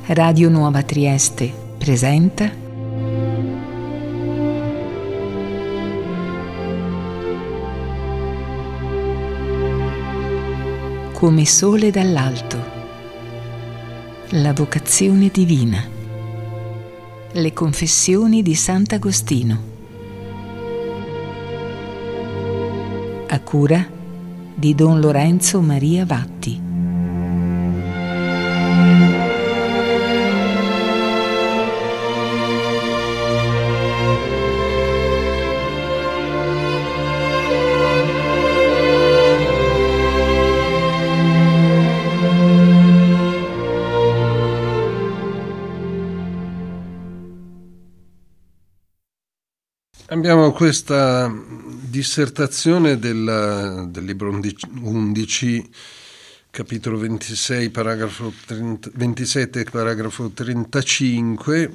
Radio Nuova Trieste presenta Come sole dall'alto, la vocazione divina, le confessioni di Sant'Agostino, a cura di Don Lorenzo Maria Vatti. Abbiamo questa dissertazione del libro 11, capitolo 26, paragrafo 27, paragrafo 35,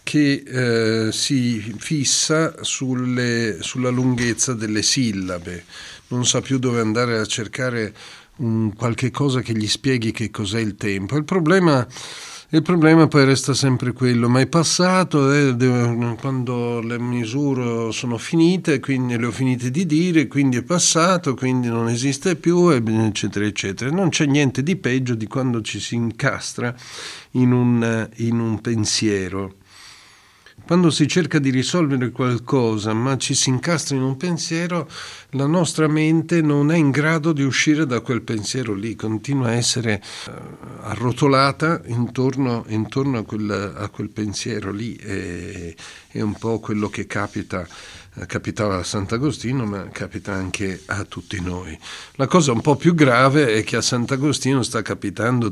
che si fissa sulla lunghezza delle sillabe. Non sa più dove andare a cercare qualche cosa che gli spieghi che cos'è il tempo. Il problema poi resta sempre quello, ma è passato, quando le misure sono finite, quindi le ho finite di dire, quindi è passato, quindi non esiste più, eccetera, eccetera. Non c'è niente di peggio di quando ci si incastra in un pensiero. Quando si cerca di risolvere qualcosa, ma ci si incastra in un pensiero, la nostra mente non è in grado di uscire da quel pensiero lì, continua a essere arrotolata intorno a quel pensiero lì. È un po' quello che capitava a Sant'Agostino, ma capita anche a tutti noi. La cosa un po' più grave è che a Sant'Agostino sta capitando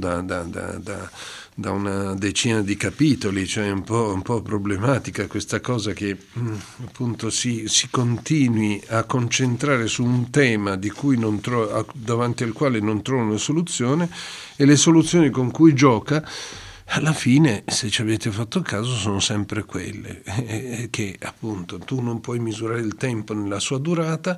da una decina di capitoli, cioè un po' problematica questa cosa che appunto si continui a concentrare su un tema di cui davanti al quale non trova una soluzione, e le soluzioni con cui gioca alla fine, se ci avete fatto caso, sono sempre quelle che appunto tu non puoi misurare il tempo nella sua durata,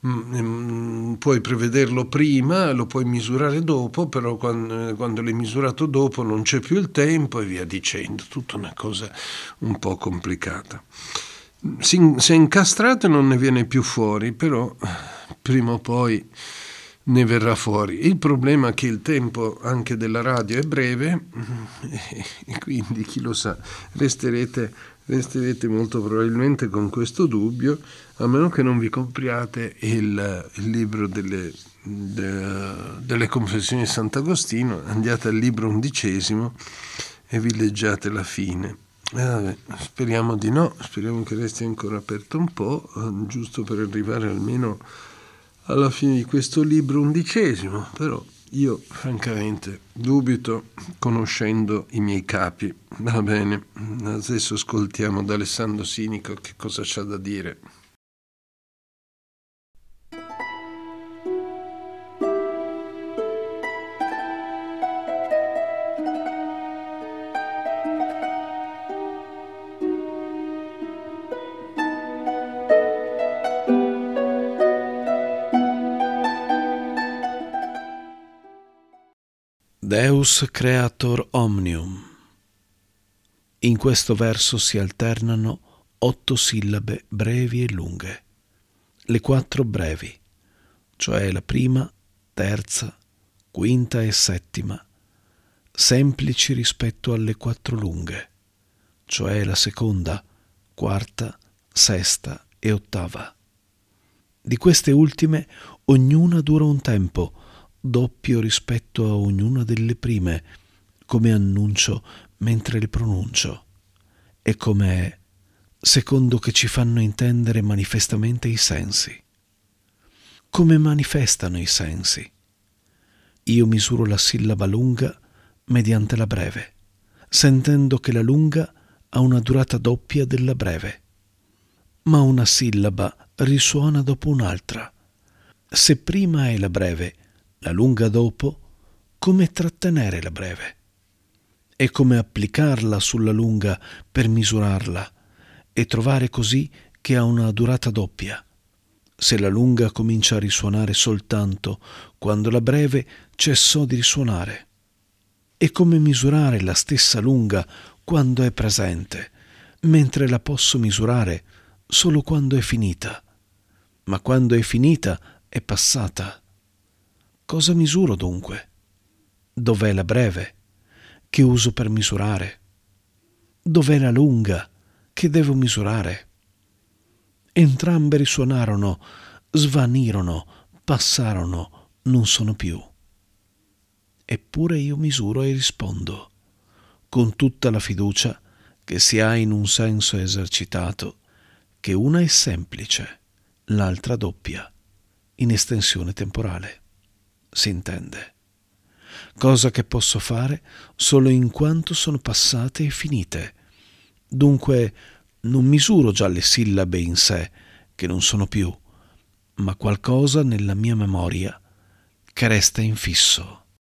puoi prevederlo prima, lo puoi misurare dopo, però quando l'hai misurato dopo non c'è più il tempo e via dicendo, tutta una cosa un po' complicata. Si è incastrato e non ne viene più fuori, però prima o poi ne verrà fuori. Il problema è che il tempo anche della radio è breve e quindi chi lo sa, resterete molto probabilmente con questo dubbio, a meno che non vi compriate il libro delle confessioni di Sant'Agostino, andiate al libro 11 e vi leggiate la fine. Speriamo di no, speriamo che resti ancora aperto un po', giusto per arrivare almeno alla fine di questo libro 11, però io francamente dubito, conoscendo i miei capi. Va bene, adesso ascoltiamo da Alessandro Sinico che cosa c'ha da dire. Deus creator omnium. In questo verso si alternano 8 sillabe brevi e lunghe. Le 4 brevi, cioè la prima, terza, quinta e settima, semplici rispetto alle 4 lunghe, cioè la seconda, quarta, sesta e ottava. Di queste ultime ognuna dura un tempo doppio rispetto a ognuna delle prime, come annuncio mentre le pronuncio, e come è, secondo che ci fanno intendere manifestamente i sensi. Come manifestano i sensi? Io misuro la sillaba lunga mediante la breve, sentendo che la lunga ha una durata doppia della breve. Ma una sillaba risuona dopo un'altra. Se prima è la breve, la lunga dopo, come trattenere la breve? E come applicarla sulla lunga per misurarla e trovare così che ha una durata doppia, se la lunga comincia a risuonare soltanto quando la breve cessò di risuonare? è come misurare la stessa lunga quando è presente, mentre la posso misurare solo quando è finita. Ma quando è finita è passata. Cosa misuro dunque? Dov'è la breve, che uso per misurare? Dov'è la lunga, che devo misurare? Entrambe risuonarono, svanirono, passarono, non sono più. Eppure io misuro e rispondo, con tutta la fiducia che si ha in un senso esercitato, che una è semplice, l'altra doppia, in estensione temporale. Si intende. Cosa che posso fare solo in quanto sono passate e finite. Dunque non misuro già le sillabe in sé, che non sono più, ma qualcosa nella mia memoria che resta infisso.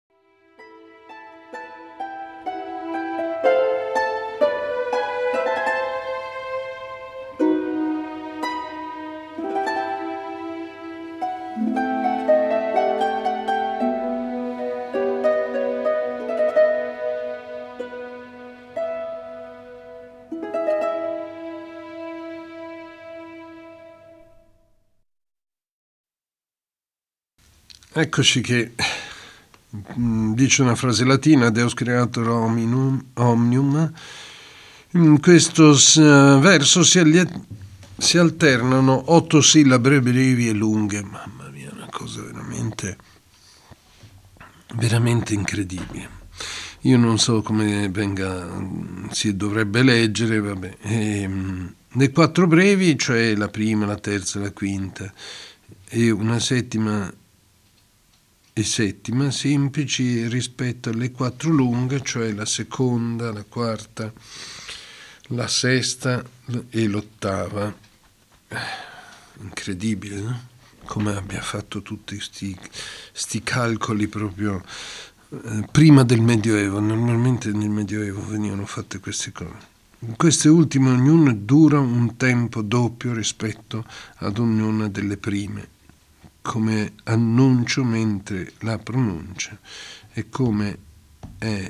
Eccoci che dice una frase latina, Deus creator omnium. In questo verso si alternano 8 sillabe brevi e lunghe. Mamma mia, una cosa veramente, veramente incredibile. Io non so come si dovrebbe leggere, vabbè. Le 4 brevi, cioè la prima, la terza, la quinta, e una settima e settima, semplici rispetto alle 4 lunghe, cioè la seconda, la quarta, la sesta e l'8ª. Incredibile, no? Come abbia fatto tutti sti calcoli proprio prima del Medioevo. Normalmente nel Medioevo venivano fatte queste cose. Queste ultime ognuna dura un tempo doppio rispetto ad ognuna delle prime, come annuncio mentre la pronuncia, e come è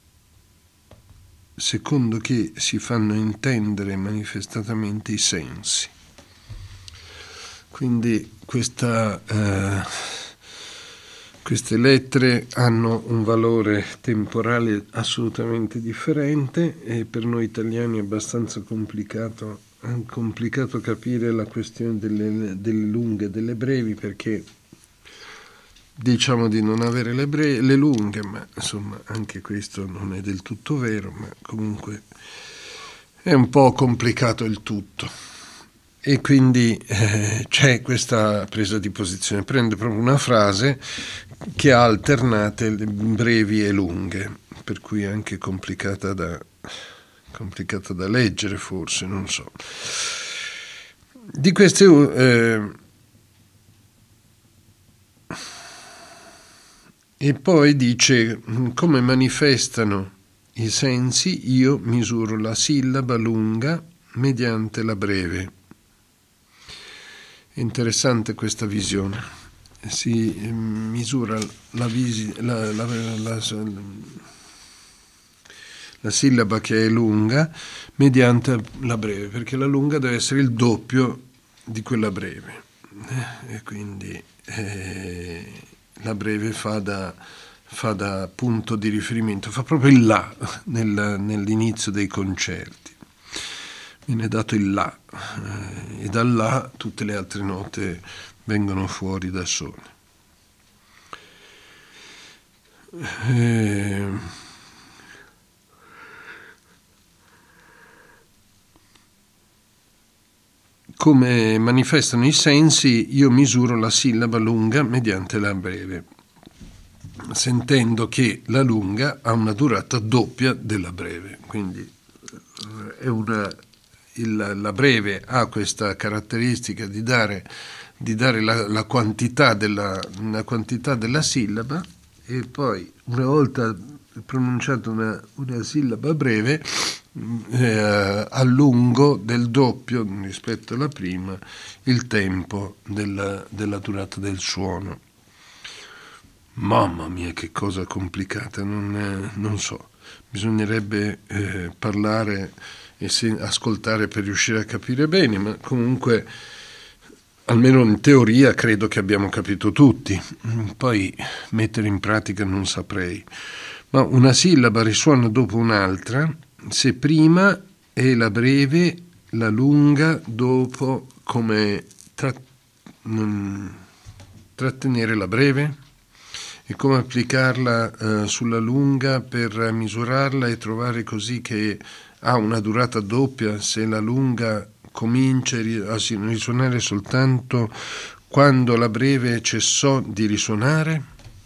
secondo che si fanno intendere manifestatamente i sensi. Quindi queste lettere hanno un valore temporale assolutamente differente, e per noi italiani è abbastanza complicato capire la questione delle lunghe e delle brevi, perché diciamo di non avere le lunghe, ma insomma anche questo non è del tutto vero, ma comunque è un po' complicato il tutto. E quindi c'è questa presa di posizione, prende proprio una frase che ha alternate brevi e lunghe, per cui è anche complicata da leggere, forse, non so. Di queste e poi dice come manifestano i sensi, io misuro la sillaba lunga mediante la breve. È interessante questa visione. Si misura la sillaba che è lunga mediante la breve, perché la lunga deve essere il doppio di quella breve, e quindi la breve fa da punto di riferimento, fa proprio il La nell'inizio dei concerti. Viene dato il La, e dal La tutte le altre note vengono fuori da sole. Come manifestano i sensi, io misuro la sillaba lunga mediante la breve, sentendo che la lunga ha una durata doppia della breve. Quindi la breve ha questa caratteristica di dare la quantità della sillaba, e poi una volta pronunciata una sillaba breve a lungo del doppio rispetto alla prima il tempo della durata del suono. Mamma mia, che cosa complicata, non so, bisognerebbe parlare e ascoltare per riuscire a capire bene, ma comunque, almeno in teoria, credo che abbiamo capito tutti. Poi mettere in pratica non saprei. Ma una sillaba risuona dopo un'altra se prima è la breve, la lunga dopo, come trattenere la breve e come applicarla sulla lunga per misurarla e trovare così che ha una durata doppia se la lunga comincia a risuonare soltanto quando la breve cessò di risuonare.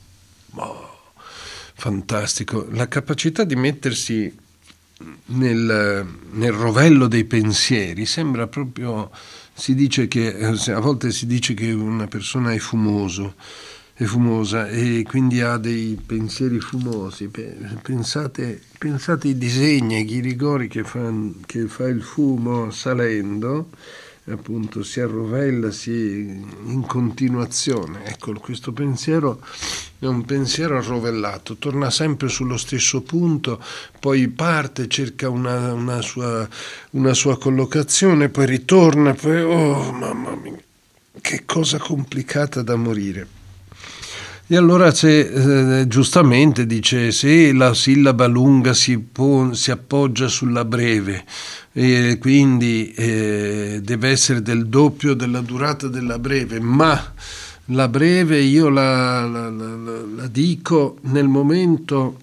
Fantastico, la capacità di mettersi nel rovello dei pensieri sembra proprio, a volte si dice che una persona è fumosa e quindi ha dei pensieri fumosi. Pensate ai disegni, ai ghirigori che fa il fumo salendo, appunto si arrovella in continuazione. Ecco, questo pensiero è un pensiero arrovellato, torna sempre sullo stesso punto, poi parte, cerca una sua collocazione, poi ritorna, poi mamma mia, che cosa complicata da morire. E allora giustamente dice, se la sillaba lunga si appoggia sulla breve e quindi deve essere del doppio della durata della breve, ma la breve io la dico nel momento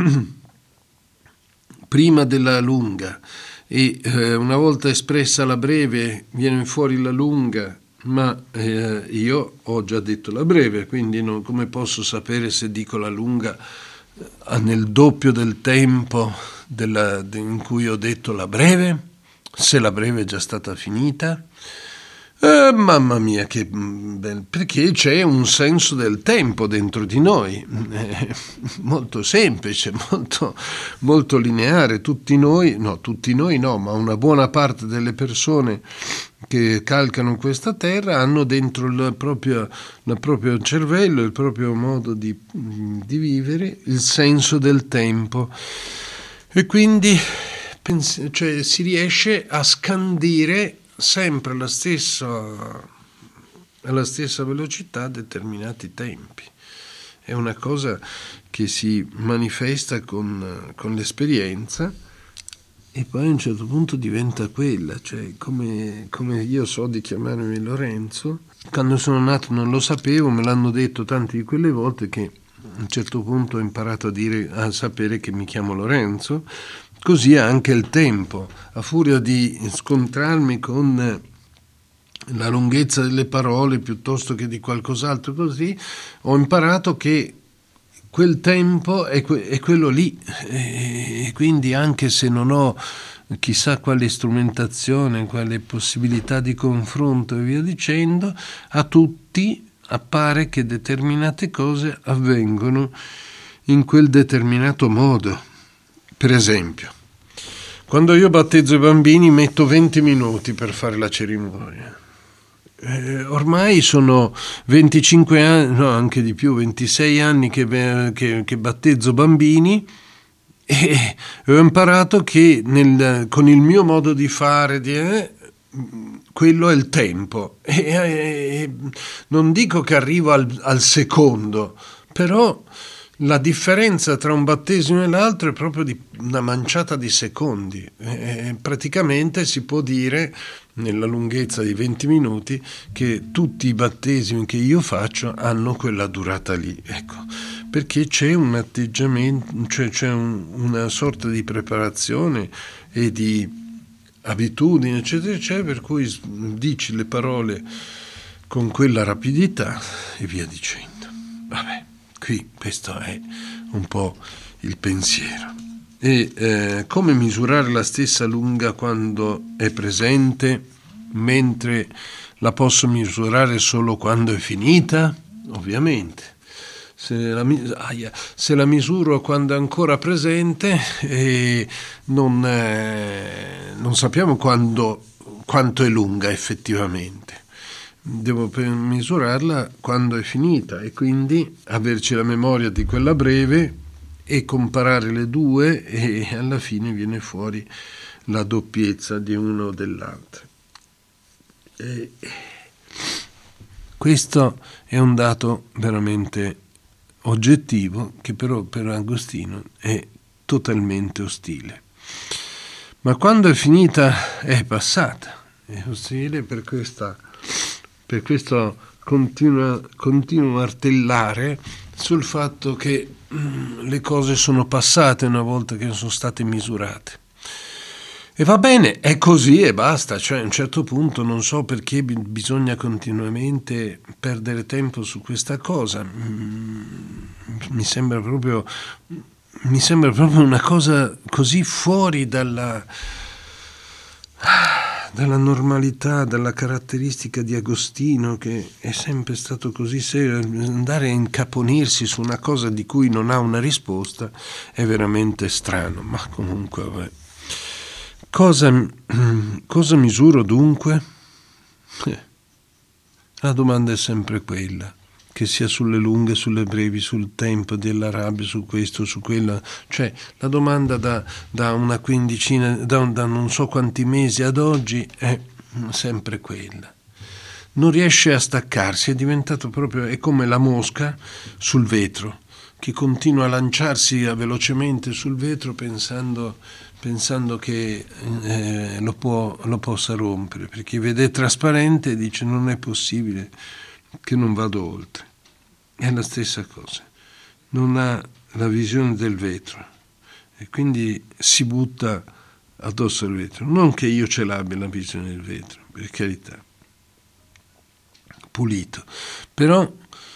prima della lunga e una volta espressa la breve viene fuori la lunga, ma io ho già detto la breve, quindi come posso sapere se dico la lunga nel doppio del tempo in cui ho detto la breve, se la breve è già stata finita? Mamma mia, che bello, perché c'è un senso del tempo dentro di noi, molto semplice, molto, molto lineare. Tutti noi no, ma una buona parte delle persone che calcano questa terra hanno dentro il proprio cervello, il proprio modo di vivere, il senso del tempo, e quindi si riesce a scandire sempre alla stessa velocità determinati tempi. È una cosa che si manifesta con l'esperienza e poi a un certo punto diventa quella, cioè come io so di chiamarmi Lorenzo. Quando sono nato non lo sapevo, me l'hanno detto tante di quelle volte che a un certo punto ho imparato a sapere che mi chiamo Lorenzo. Così anche il tempo, a furia di scontrarmi con la lunghezza delle parole piuttosto che di qualcos'altro così, ho imparato che quel tempo è quello lì, e quindi anche se non ho chissà quale strumentazione, quale possibilità di confronto e via dicendo, a tutti appare che determinate cose avvengono in quel determinato modo. Per esempio, quando io battezzo i bambini metto 20 minuti per fare la cerimonia. Ormai sono 25 anni, no, anche di più, 26 anni che battezzo bambini e ho imparato che con il mio modo di fare, quello è il tempo. Non dico che arrivo al secondo, però la differenza tra un battesimo e l'altro è proprio di una manciata di secondi. Praticamente si può dire, nella lunghezza di 20 minuti, che tutti i battesimi che io faccio hanno quella durata lì. Ecco, perché c'è un atteggiamento, cioè c'è una sorta di preparazione e di abitudine, eccetera, eccetera, per cui dici le parole con quella rapidità e via dicendo. Vabbè. Qui questo è un po' il pensiero. E come misurare la stessa lunga quando è presente, mentre la posso misurare solo quando è finita? Ovviamente. Se la misuro quando è ancora presente, non sappiamo quanto è lunga effettivamente. devo misurarla quando è finita e quindi averci la memoria di quella breve e comparare le due, e alla fine viene fuori la doppiezza di uno o dell'altro. Questo è un dato veramente oggettivo, che però per Agostino è totalmente ostile. Ma quando è finita è passata, è ostile per questo continua a martellare sul fatto che le cose sono passate una volta che sono state misurate. E va bene, è così e basta, cioè a un certo punto non so perché bisogna continuamente perdere tempo su questa cosa. Mi sembra proprio una cosa così fuori dalla normalità, dalla caratteristica di Agostino, che è sempre stato così serio. Andare a incaponirsi su una cosa di cui non ha una risposta è veramente strano, ma comunque vabbè. Cosa misuro dunque? La domanda è sempre quella, che sia sulle lunghe, sulle brevi, sul tempo della rabbia, su questo, su quello. Cioè la domanda da una quindicina, da non so quanti mesi ad oggi è sempre quella. Non riesce a staccarsi, è diventato proprio, è come la mosca sul vetro, che continua a lanciarsi velocemente sul vetro pensando che lo possa rompere, perché vede trasparente e dice non è possibile che non vado oltre. È la stessa cosa, non ha la visione del vetro e quindi si butta addosso al vetro. Non che io ce l'abbia la visione del vetro, per carità, pulito, però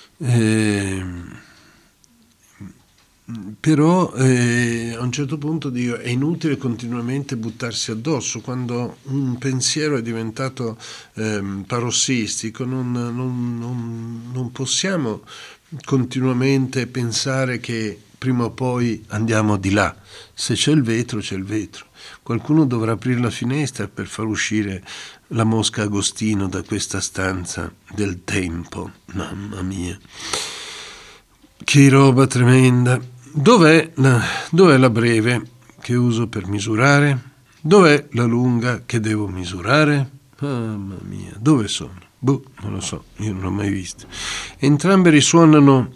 a un certo punto dico è inutile continuamente buttarsi addosso quando un pensiero è diventato parossistico. Non possiamo continuamente pensare che prima o poi andiamo di là. Se c'è il vetro, c'è il vetro. Qualcuno dovrà aprire la finestra per far uscire la mosca Agostino da questa stanza del tempo. Mamma mia, che roba tremenda. Dov'è la breve che uso per misurare? Dov'è la lunga che devo misurare? Mamma mia, dove sono? Non lo so, io non l'ho mai visto. Entrambe risuonarono,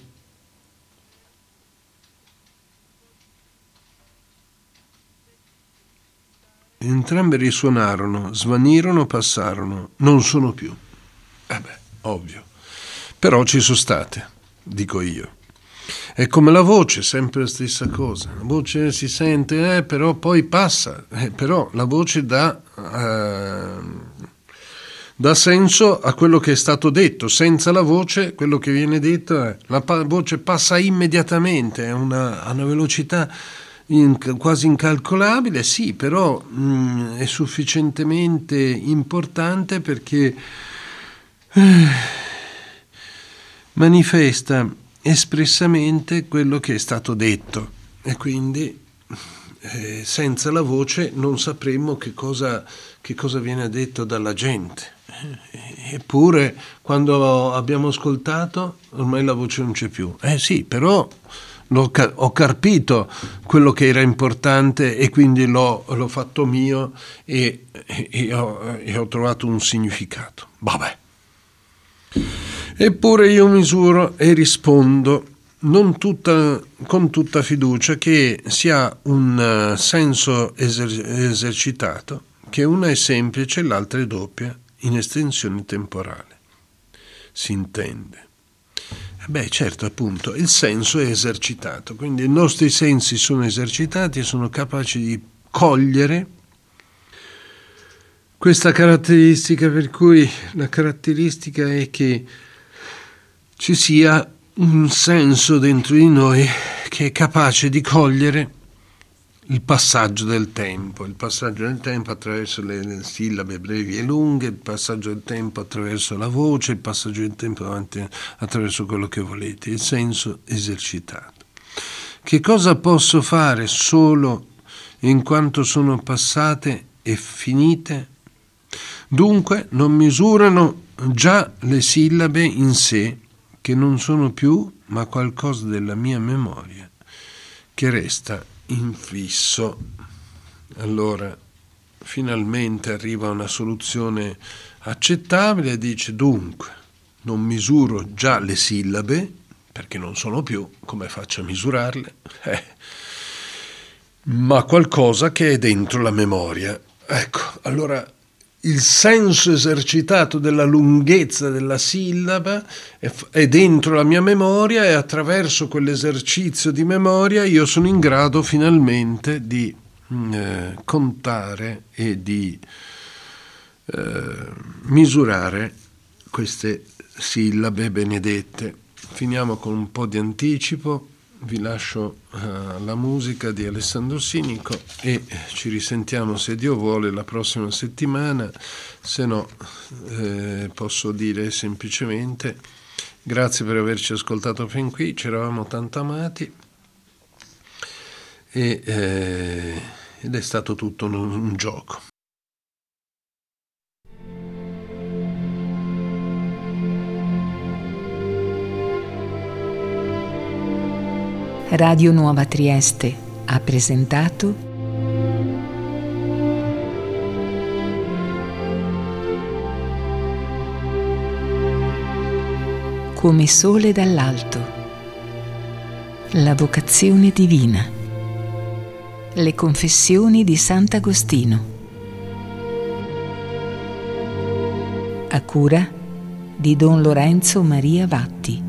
svanirono, passarono, non sono più. Ovvio. Però ci sono state, dico io. È come la voce, sempre la stessa cosa. La voce si sente, però poi passa. Però la voce dà senso a quello che è stato detto. Senza la voce, quello che viene detto, la voce passa immediatamente, a una velocità quasi incalcolabile, sì, però è sufficientemente importante perché manifesta espressamente quello che è stato detto e quindi senza la voce non sapremmo che cosa viene detto dalla gente. Eppure quando abbiamo ascoltato ormai la voce non c'è più. Sì, però ho carpito quello che era importante e quindi l'ho fatto mio e ho trovato un significato. Vabbè. Eppure io misuro e rispondo con tutta fiducia che si ha un senso esercitato, che una è semplice e l'altra è doppia in estensione temporale. Si intende. Certo, appunto, il senso è esercitato, quindi i nostri sensi sono esercitati e sono capaci di cogliere questa caratteristica, per cui la caratteristica è che ci sia un senso dentro di noi che è capace di cogliere il passaggio del tempo attraverso le sillabe brevi e lunghe, il passaggio del tempo attraverso la voce, il passaggio del tempo attraverso quello che volete, il senso esercitato. Che cosa posso fare solo in quanto sono passate e finite? Dunque non misurano già le sillabe in sé, che non sono più ma qualcosa della mia memoria che resta infisso. Allora finalmente arriva una soluzione accettabile e dice: dunque non misuro già le sillabe perché non sono più, come faccio a misurarle? Ma qualcosa che è dentro la memoria. Ecco, allora il senso esercitato della lunghezza della sillaba è dentro la mia memoria, e attraverso quell'esercizio di memoria io sono in grado finalmente di contare e di misurare queste sillabe benedette. Finiamo con un po' di anticipo. Vi lascio la musica di Alessandro Sinico e ci risentiamo, se Dio vuole, la prossima settimana. Se no posso dire semplicemente grazie per averci ascoltato fin qui, ci eravamo tanto amati ed è stato tutto un gioco. Radio Nuova Trieste ha presentato Come sole dall'alto, la vocazione divina, le confessioni di Sant'Agostino, a cura di Don Lorenzo Maria Vatti.